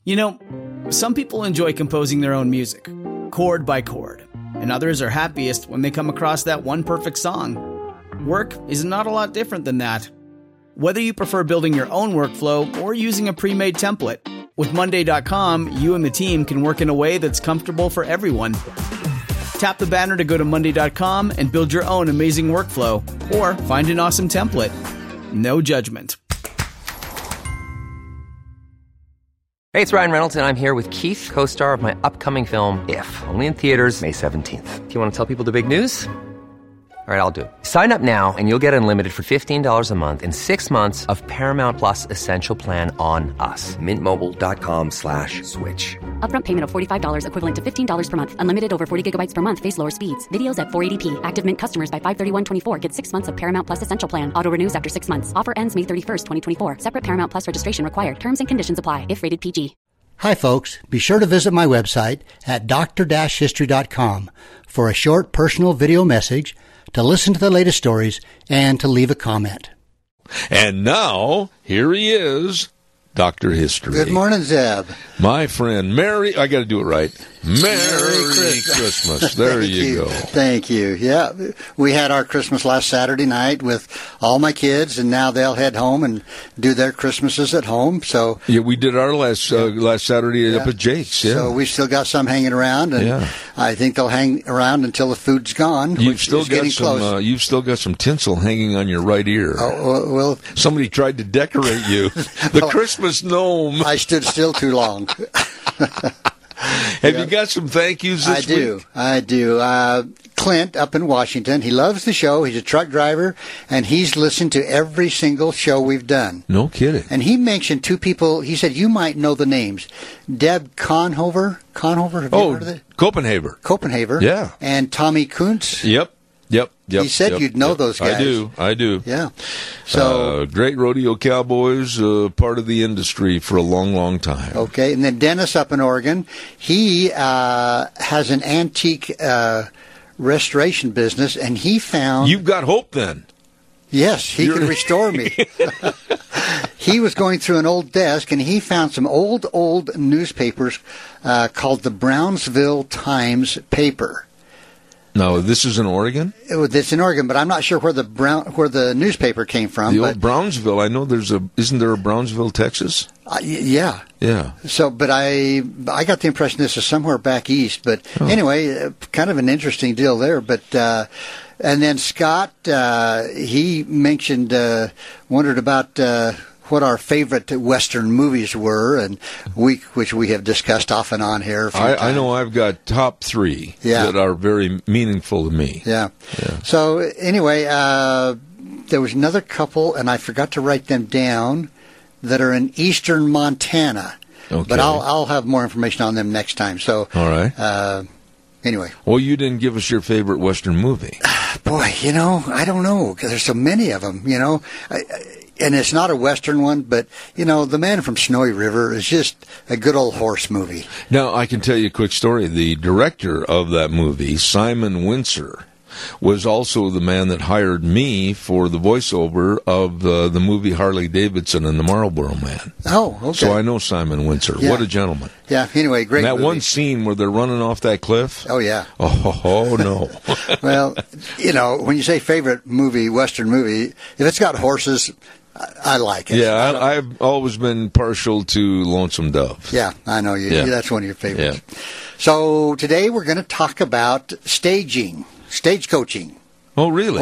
You know, some people enjoy composing their own music, chord by chord, and others are happiest when they come across that one perfect song. Work is not a lot different than that. Whether you prefer building your own workflow or using a pre-made template, with Monday.com, you and the team can work in a way that's comfortable for everyone. Tap the banner to go to Monday.com and build your own amazing workflow, or find an awesome template. No judgment. Hey, it's Ryan Reynolds, and I'm here with Keith, co-star of my upcoming film, If, only in theaters May 17th. Do you want to tell people the big news? All right, I'll do it. Sign up now and you'll get unlimited for $15 a month and 6 months of Paramount Plus Essential Plan on us. MintMobile.com/switch. Upfront payment of $45 equivalent to $15 per month. Unlimited over 40 gigabytes per month. Face lower speeds. Videos at 480p. Active Mint customers by 531.24 get 6 months of Paramount Plus Essential Plan. Auto renews after 6 months. Offer ends May 31st, 2024. Separate Paramount Plus registration required. Terms and conditions apply if rated PG. Hi, folks. Be sure to visit my website at dr-history.com for a short personal video message, to listen to the latest stories, and to leave a comment. And now, here he is, Dr. History. Good morning, Zeb. My friend, I got to do it right. Merry Christmas. There you go. Thank you. Yeah, we had our Christmas last Saturday night with all my kids, and now they'll head home and do their Christmases at home. So yeah, we did our last Saturday up at Jake's. Yeah. So we still got some hanging around, and I think they'll hang around until the food's gone. You've still got some. You've still got some tinsel hanging on your right ear. Oh well, somebody tried to decorate you. The Christmas gnome. I stood still too long. Have you got some thank yous this week? I do. Clint up in Washington, he loves the show. He's a truck driver, and he's listened to every single show we've done. No kidding. And he mentioned two people. He said, you might know the names. Deb Conhover. Have you heard of it? Copenhaver. Yeah. And Tommy Kuntz. Yep. He said you'd know those guys. I do. Yeah. So great rodeo cowboys, part of the industry for a long, long time. Okay, and then Dennis up in Oregon, he has an antique restoration business, and he found... You've got hope then. Yes, he can restore me. He was going through an old desk, and he found some old newspapers called the Brownsville Times paper. No, this is in Oregon? It's in Oregon, but I'm not sure where the newspaper came from. The old Brownsville. I know isn't there a Brownsville, Texas? Yeah. Yeah. So, but I got the impression this is somewhere back east. But anyway, kind of an interesting deal there. But and then Scott, he mentioned, wondered about what our favorite Western movies were, and which we have discussed off and on here. I know I've got top 3 that are very meaningful to me. Yeah. So anyway, there was another couple, and I forgot to write them down, that are in eastern Montana. Okay. But I'll have more information on them next time. So all right. Anyway. Well, you didn't give us your favorite Western movie. Boy, I don't know, because there's so many of them, and it's not a Western one, but, The Man from Snowy River is just a good old horse movie. Now, I can tell you a quick story. The director of that movie, Simon Wincer, was also the man that hired me for the voiceover of the movie Harley Davidson and the Marlboro Man. Oh, okay. So I know Simon Wincer. Yeah. What a gentleman. Yeah, anyway, great and that movie. one scene where they're running off that cliff. Oh, yeah. Oh no. Well, when you say favorite movie, Western movie, if it's got horses... I like it. Yeah, I've always been partial to Lonesome Dove. Yeah, I know you. Yeah. That's one of your favorites. Yeah. So today we're going to talk about stagecoaching. Oh, really?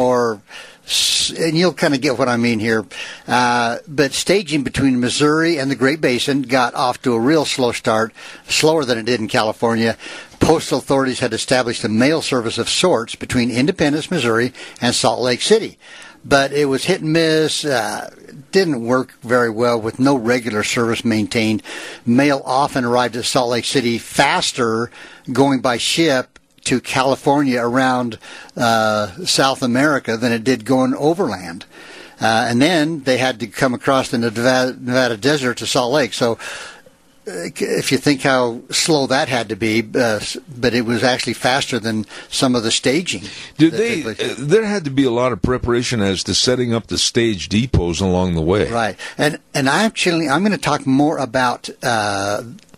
And you'll kind of get what I mean here. But staging between Missouri and the Great Basin got off to a real slow start, slower than it did in California. Postal authorities had established a mail service of sorts between Independence, Missouri, and Salt Lake City. But it was hit and miss, didn't work very well with no regular service maintained. Mail often arrived at Salt Lake City faster going by ship to California around South America than it did going overland. And then they had to come across the Nevada desert to Salt Lake. So if you think how slow that had to be, but it was actually faster than some of the staging. There had to be a lot of preparation as to setting up the stage depots along the way. Right. And I'm going to talk more about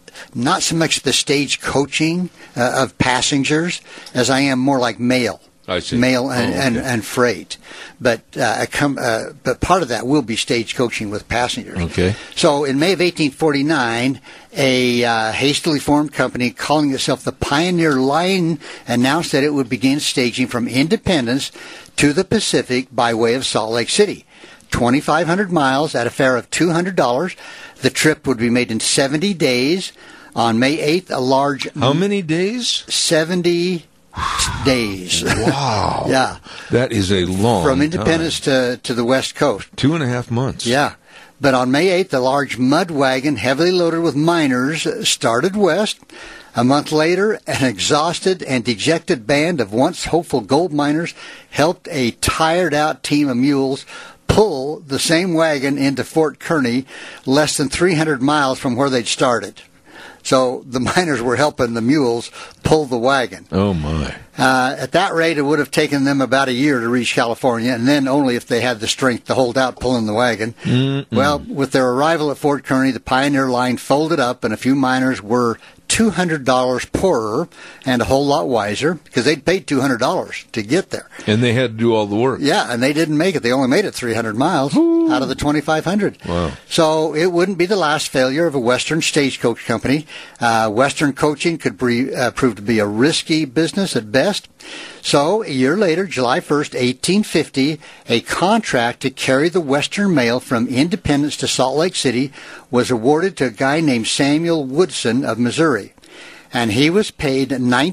not so much the stage coaching of passengers as I am more like mail. I see. Mail and freight, but part of that will be stage coaching with passengers. Okay. So in May of 1849, a hastily formed company calling itself the Pioneer Line announced that it would begin staging from Independence to the Pacific by way of Salt Lake City. 2,500 miles at a fare of $200. The trip would be made in 70 days. On May 8th, a large... How many days? 70 days. Wow. Yeah. That is a long From Independence to the West Coast. 2.5 months. Yeah. But on May 8th, a large mud wagon heavily loaded with miners started west. A month later, an exhausted and dejected band of once hopeful gold miners helped a tired-out team of mules pull the same wagon into Fort Kearny, less than 300 miles from where they'd started. So the miners were helping the mules pull the wagon. Oh, my. At that rate, it would have taken them about a year to reach California, and then only if they had the strength to hold out pulling the wagon. Well, with their arrival at Fort Kearny, the Pioneer Line folded up, and a few miners were $200 poorer and a whole lot wiser because they'd paid $200 to get there. And they had to do all the work. Yeah, and they didn't make it. They only made it 300 miles out of the 2,500. Wow. So it wouldn't be the last failure of a Western stagecoach company. Western coaching could prove to be a risky business at best. So a year later, July 1st, 1850, a contract to carry the Western Mail from Independence to Salt Lake City was awarded to a guy named Samuel Woodson of Missouri. And he was paid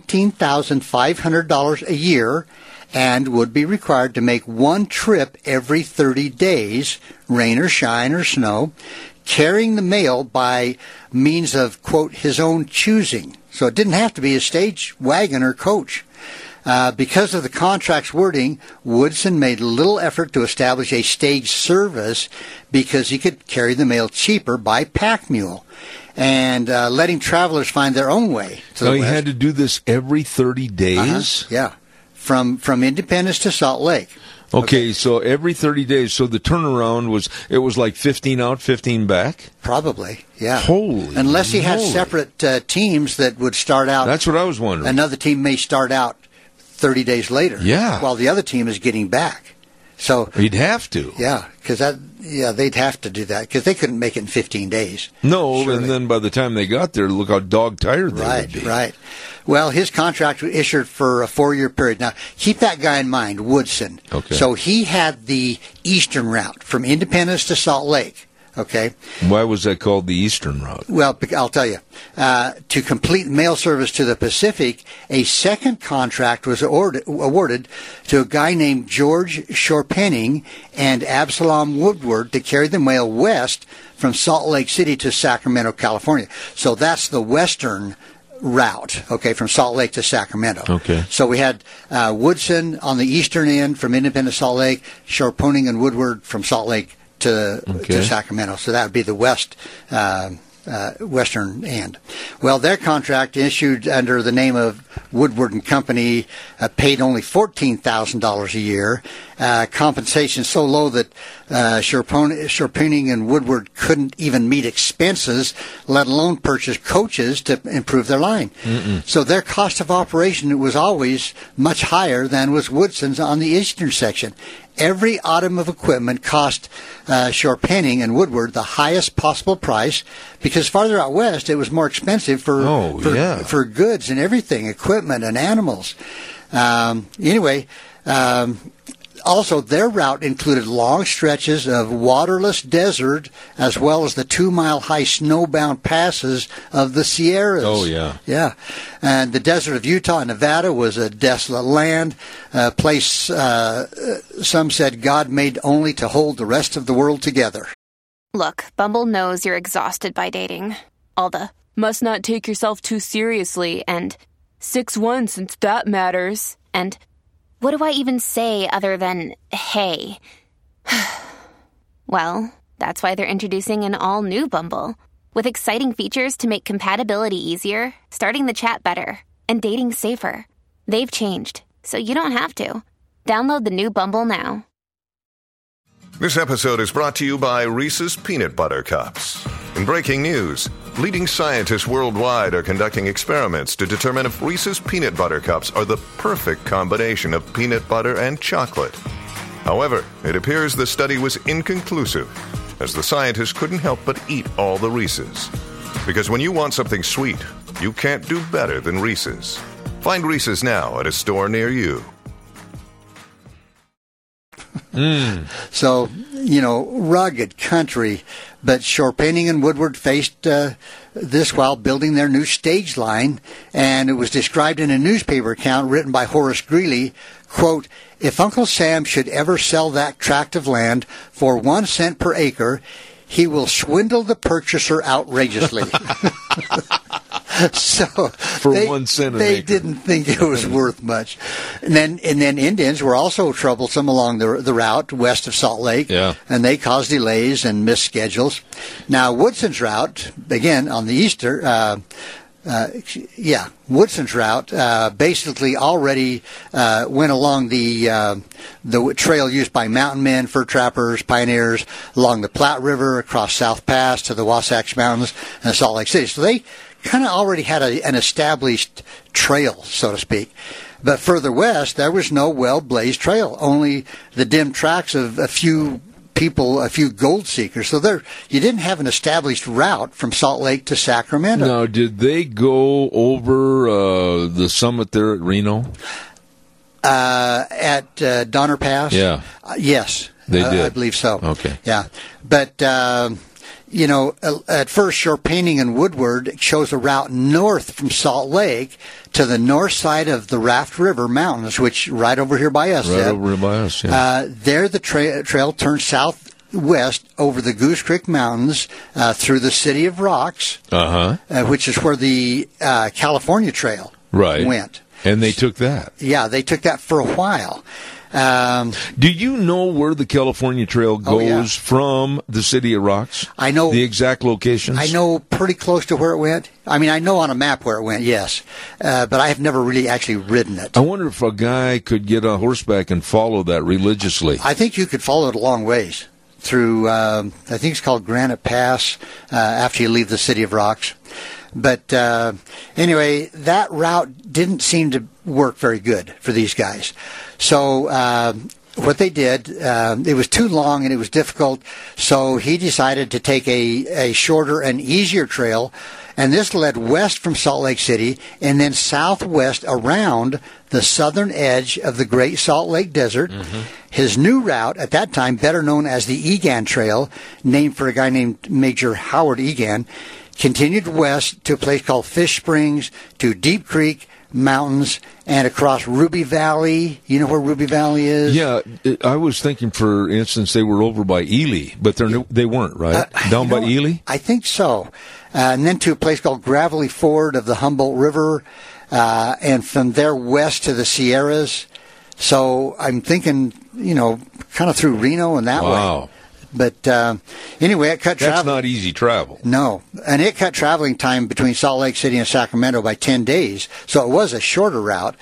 $19,500 a year and would be required to make one trip every 30 days, rain or shine or snow, carrying the mail by means of, quote, his own choosing. So it didn't have to be a stage wagon or coach. Because of the contract's wording, Woodson made little effort to establish a stage service because he could carry the mail cheaper by pack mule and letting travelers find their own way to the He west. had to do this every 30 days? Yeah, from Independence to Salt Lake. Okay, so every 30 days. So the turnaround was like 15 out, 15 back? Probably, yeah. Holy Unless he had moly. separate teams that would start out. That's what I was wondering. Another team may start out 30 days later. Yeah. While the other team is getting back. So He'd have to. yeah, they'd have to do that because they couldn't make it in 15 days. No, Surely. and then by the time they got there, look how dog-tired they would be. Right. Well, his contract was issued for a 4-year period. Now, keep that guy in mind, Woodson. Okay. So he had the eastern route from Independence to Salt Lake. Okay. Why was that called the Eastern Route? Well, I'll tell you. To complete mail service to the Pacific, a second contract was awarded to a guy named George Shorpenning and Absalom Woodward to carry the mail west from Salt Lake City to Sacramento, California. So that's the western route, okay, from Salt Lake to Sacramento. Okay. So we had Woodson on the eastern end from Independence, Salt Lake, Shorpenning and Woodward from Salt Lake to Sacramento. So that would be the western end. Well, their contract issued under the name of Woodward and Company paid only $14,000 a year. Compensation so low that Shorpenning and Woodward couldn't even meet expenses, let alone purchase coaches to improve their line. So their cost of operation was always much higher than was Woodson's on the eastern section. Every item of equipment cost Shorpenning and Woodward the highest possible price because farther out west it was more expensive for goods and everything, equipment and animals. Also, their route included long stretches of waterless desert as well as the 2-mile-high snowbound passes of the Sierras. Oh, yeah. Yeah. And the desert of Utah and Nevada was a desolate land, a place some said God made only to hold the rest of the world together. Look, Bumble knows you're exhausted by dating. All the, must not take yourself too seriously, and 6'1" since that matters, and what do I even say other than, hey? Well, that's why they're introducing an all-new Bumble, with exciting features to make compatibility easier, starting the chat better, and dating safer. They've changed, so you don't have to. Download the new Bumble now. This episode is brought to you by Reese's Peanut Butter Cups. In breaking news, leading scientists worldwide are conducting experiments to determine if Reese's Peanut Butter Cups are the perfect combination of peanut butter and chocolate. However, it appears the study was inconclusive, as the scientists couldn't help but eat all the Reese's. Because when you want something sweet, you can't do better than Reese's. Find Reese's now at a store near you. So, rugged country, but Shore Painting and Woodward faced this while building their new stage line, and it was described in a newspaper account written by Horace Greeley, quote, "If Uncle Sam should ever sell that tract of land for 1 cent per acre, he will swindle the purchaser outrageously." So for 1 cent an acre. They didn't think it was worth much. And then Indians were also troublesome along the route west of Salt Lake, and they caused delays and missed schedules. Now Woodson's route, again on the eastern, Woodson's route basically already went along the trail used by mountain men, fur trappers, pioneers along the Platte River, across South Pass to the Wasatch Mountains and Salt Lake City. So they kind of already had an established trail, so to speak. But further west, there was no well-blazed trail, only the dim tracks of a few people, a few gold seekers. So you didn't have an established route from Salt Lake to Sacramento. Now, did they go over the summit there at Reno? At Donner Pass? Yeah. Yes. They did? I believe so. Okay. Yeah. But... at first, Shore Painting and Woodward chose a route north from Salt Lake to the north side of the Raft River Mountains, which right over here by us. Right over here by us, yeah. There, the trail turns southwest over the Goose Creek Mountains through the City of Rocks, which is where the California Trail went. And they took that. Yeah, they took that for a while. Do you know where the California Trail goes from the City of Rocks? I know the exact locations. I know pretty close to where it went. I mean, I know on a map where it went, yes, but I have never really actually ridden it. I wonder if a guy could get on horseback and follow that religiously. I think you could follow it a long ways through. I think it's called Granite Pass after you leave the City of Rocks. But anyway, that route didn't seem to work very good for these guys. So what they did, it was too long and it was difficult, so he decided to take a shorter and easier trail, and this led west from Salt Lake City and then southwest around the southern edge of the Great Salt Lake Desert. His new route, at that time better known as the Egan Trail, named for a guy named Major Howard Egan, continued west to a place called Fish Springs, to Deep Creek Mountains, and across Ruby Valley. You know where Ruby Valley is? Yeah, I was thinking, for instance, they were over by Ely, but they weren't, right? Down by Ely? I think so. And then to a place called Gravelly Ford of the Humboldt River, and from there west to the Sierras. So I'm thinking, kind of through Reno and that way. Wow. But anyway, it cut travel. That's not easy travel. No. And it cut traveling time between Salt Lake City and Sacramento by 10 days. So it was a shorter route.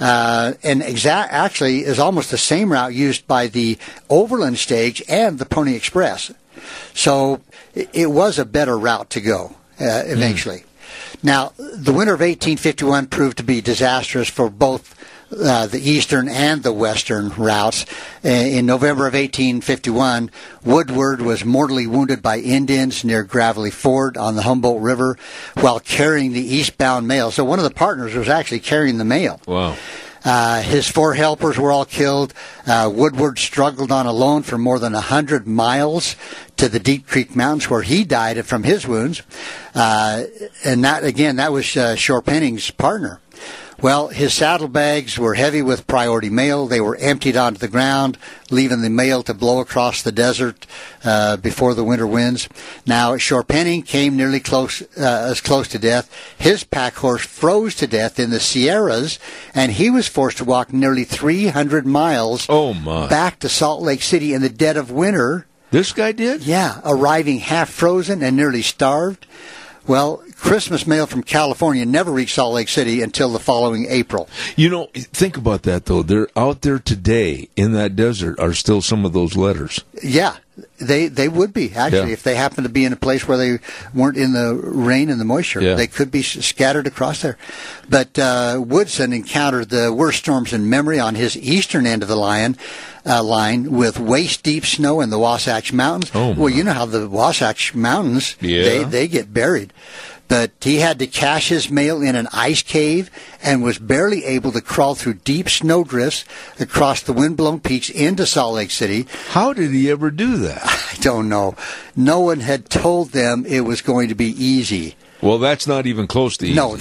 And actually is almost the same route used by the Overland Stage and the Pony Express. So it was a better route to go eventually. Now, the winter of 1851 proved to be disastrous for both the eastern and the western routes. In November of 1851, Woodward was mortally wounded by Indians near Gravelly Ford on the Humboldt River while carrying the eastbound mail. So one of the partners was actually carrying the mail. Wow. His 4 helpers were all killed. Woodward struggled on alone for more than 100 miles to the Deep Creek Mountains, where he died from his wounds. And that was Shore Painting's partner. Well, his saddlebags were heavy with priority mail. They were emptied onto the ground, leaving the mail to blow across the desert before the winter winds. Now, Shore Painting came nearly as close to death. His pack horse froze to death in the Sierras, and he was forced to walk nearly 300 miles back to Salt Lake City in the dead of winter. This guy did? Yeah, arriving half frozen and nearly starved. Well, Christmas mail from California never reached Salt Lake City until the following April. You know, think about that, though. They're out there today in that desert are still some of those letters. Yeah, they would be, actually, if they happen to be in a place where they weren't in the rain and the moisture. Yeah. They could be scattered across there. But Woodson encountered the worst storms in memory on his eastern end of the line with waist-deep snow in the Wasatch Mountains. Oh, well, you know how the Wasatch Mountains, they get buried. But he had to cache his mail in an ice cave and was barely able to crawl through deep snowdrifts across the wind-blown peaks into Salt Lake City. How did he ever do that? I don't know. No one had told them it was going to be easy. Well, that's not even close to easy. No,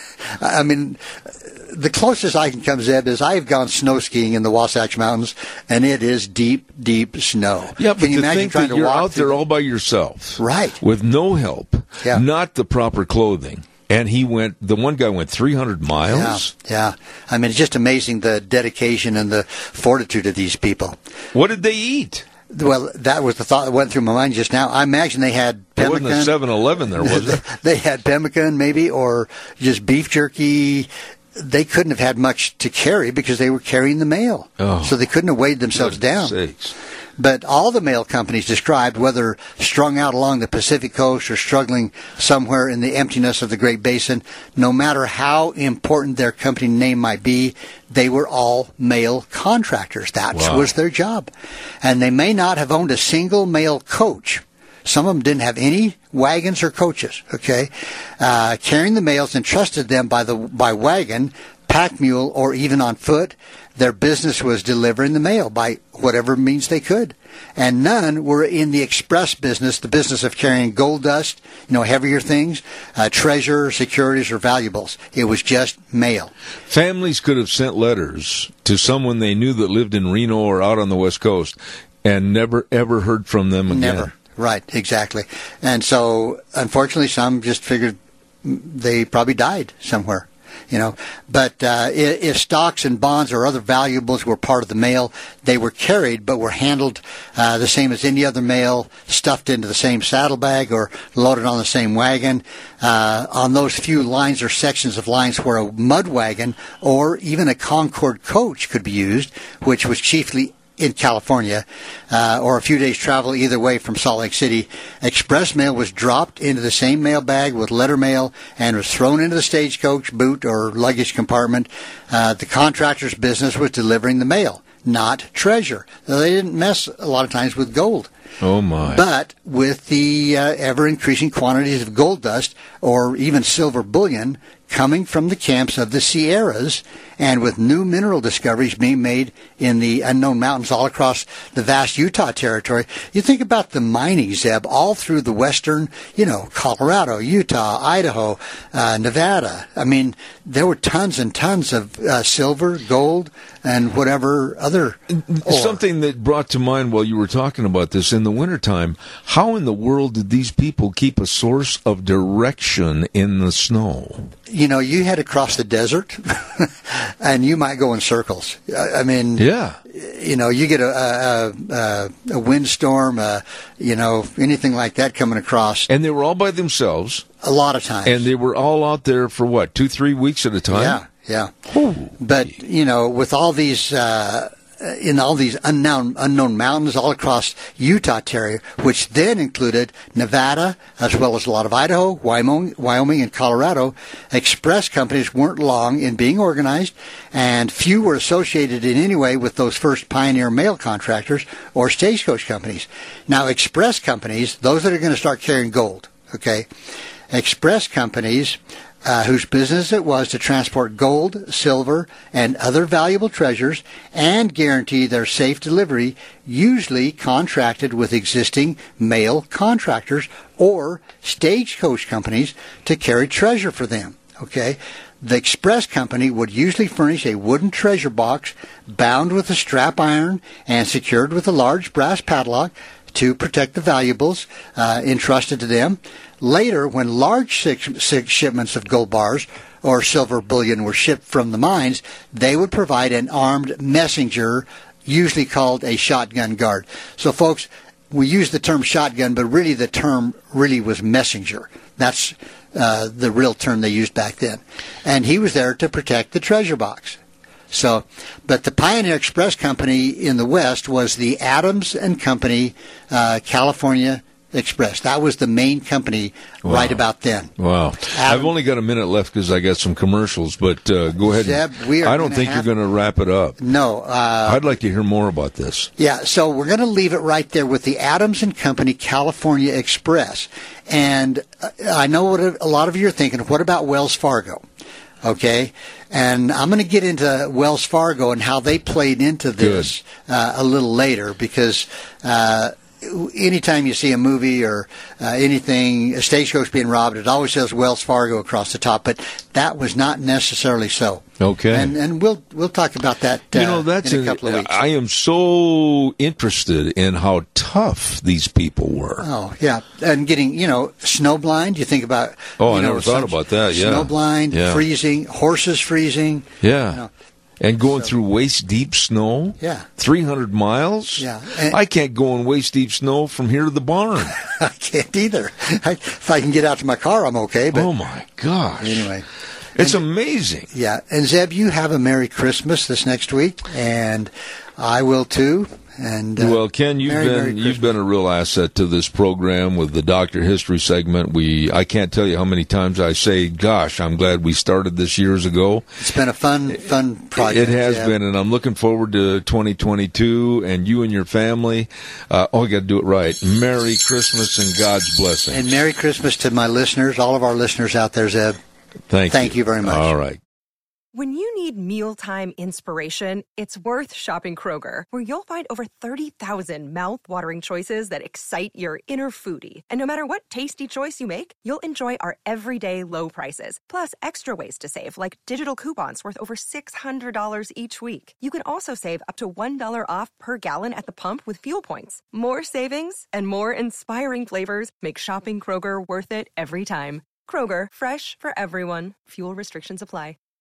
I mean, the closest I can come, Zeb, is I've gone snow skiing in the Wasatch Mountains, and it is deep, deep snow. Yeah, but can you to imagine think trying that to you're walk out there all by yourself, right, with no help, yeah, not the proper clothing, and the one guy went 300 miles? Yeah. I mean, it's just amazing the dedication and the fortitude of these people. What did they eat? Well, that was the thought that went through my mind just now. I imagine they had pemmican. There wasn't a 7-Eleven there, was it? They had pemmican, maybe, or just beef jerky. They couldn't have had much to carry because they were carrying the mail. Oh, so they couldn't have weighed themselves down. Sakes. But all the mail companies described, whether strung out along the Pacific coast or struggling somewhere in the emptiness of the Great Basin, no matter how important their company name might be, they were all mail contractors. That was their job. And they may not have owned a single mail coach. Some of them didn't have any wagons or coaches, okay? Carrying the mails entrusted them by wagon, pack mule, or even on foot. Their business was delivering the mail by whatever means they could. And none were in the express business, the business of carrying gold dust, heavier things, treasure, securities, or valuables. It was just mail. Families could have sent letters to someone they knew that lived in Reno or out on the West Coast and never, ever heard from them again. Never. Right, exactly. And so, unfortunately, some just figured they probably died somewhere. But if stocks and bonds or other valuables were part of the mail, they were carried but were handled the same as any other mail, stuffed into the same saddlebag or loaded on the same wagon. On those few lines or sections of lines where a mud wagon or even a Concord coach could be used, which was chiefly in California, or a few days travel either way from Salt Lake City, express mail was dropped into the same mail bag with letter mail and was thrown into the stagecoach, boot, or luggage compartment. The contractor's business was delivering the mail, not treasure. They didn't mess a lot of times with gold. Oh, my. But with the ever-increasing quantities of gold dust or even silver bullion coming from the camps of the Sierras, and with new mineral discoveries being made in the unknown mountains all across the vast Utah territory, you think about the mining, Zeb, all through the western, Colorado, Utah, Idaho, Nevada. I mean, there were tons and tons of silver, gold, and whatever other ore. Something that brought to mind while you were talking about this, in the wintertime, how in the world did these people keep a source of direction in the snow? You head across the desert, and you might go in circles. I mean, yeah. You get a windstorm, anything like that coming across. And they were all by themselves. A lot of times. And they were all out there for 2-3 weeks at a time? Yeah. Ooh. But, with all these... in all these unknown mountains all across Utah territory, which then included Nevada, as well as a lot of Idaho, Wyoming, and Colorado, express companies weren't long in being organized, and few were associated in any way with those first pioneer mail contractors or stagecoach companies. Now, express companies, those that are going to start carrying gold, okay, express companies whose business it was to transport gold, silver, and other valuable treasures and guarantee their safe delivery, usually contracted with existing mail contractors or stagecoach companies to carry treasure for them. Okay? The express company would usually furnish a wooden treasure box bound with a strap iron and secured with a large brass padlock to protect the valuables entrusted to them. Later, when large shipments of gold bars or silver bullion were shipped from the mines, they would provide an armed messenger, usually called a shotgun guard. So, folks, we use the term shotgun, but really the term really was messenger. That's the real term they used back then. And he was there to protect the treasure box. So, but the Pioneer Express Company in the West was the Adams and Company California Express. That was the main company right about then. Wow. I've only got a minute left because I got some commercials, but go ahead. Zeb, I don't think you're going to wrap it up. No. I'd like to hear more about this. Yeah, so we're going to leave it right there with the Adams and Company California Express. And I know what a lot of you are thinking, what about Wells Fargo? Okay, and I'm going to get into Wells Fargo and how they played into this a little later, because anytime you see a movie or anything, a stagecoach being robbed, it always says Wells Fargo across the top, but that was not necessarily so. Okay, and we'll talk about that in a couple of weeks. I am so interested in how tough these people were. Oh yeah, and getting snowblind. You think about I never thought about that. Yeah, snowblind, freezing, horses freezing. Yeah. And going through waist-deep snow? Yeah. 300 miles? Yeah. I can't go in waist-deep snow from here to the barn. I can't either. If I can get out to my car, I'm okay. But oh, my gosh. Anyway. It's amazing. Yeah. And, Zeb, you have a Merry Christmas this next week, and I will, too. And well, Ken, you've been a real asset to this program with the Doctor History segment. I can't tell you how many times I say, "Gosh, I'm glad we started this years ago." It's been a fun project. It has been, and I'm looking forward to 2022 and you and your family. I got to do it right. Merry Christmas and God's blessing. And Merry Christmas to my listeners, all of our listeners out there, Zeb. Thank you very much. All right. When you need mealtime inspiration, it's worth shopping Kroger, where you'll find over 30,000 mouth-watering choices that excite your inner foodie. And no matter what tasty choice you make, you'll enjoy our everyday low prices, plus extra ways to save, like digital coupons worth over $600 each week. You can also save up to $1 off per gallon at the pump with fuel points. More savings and more inspiring flavors make shopping Kroger worth it every time. Kroger, fresh for everyone. Fuel restrictions apply.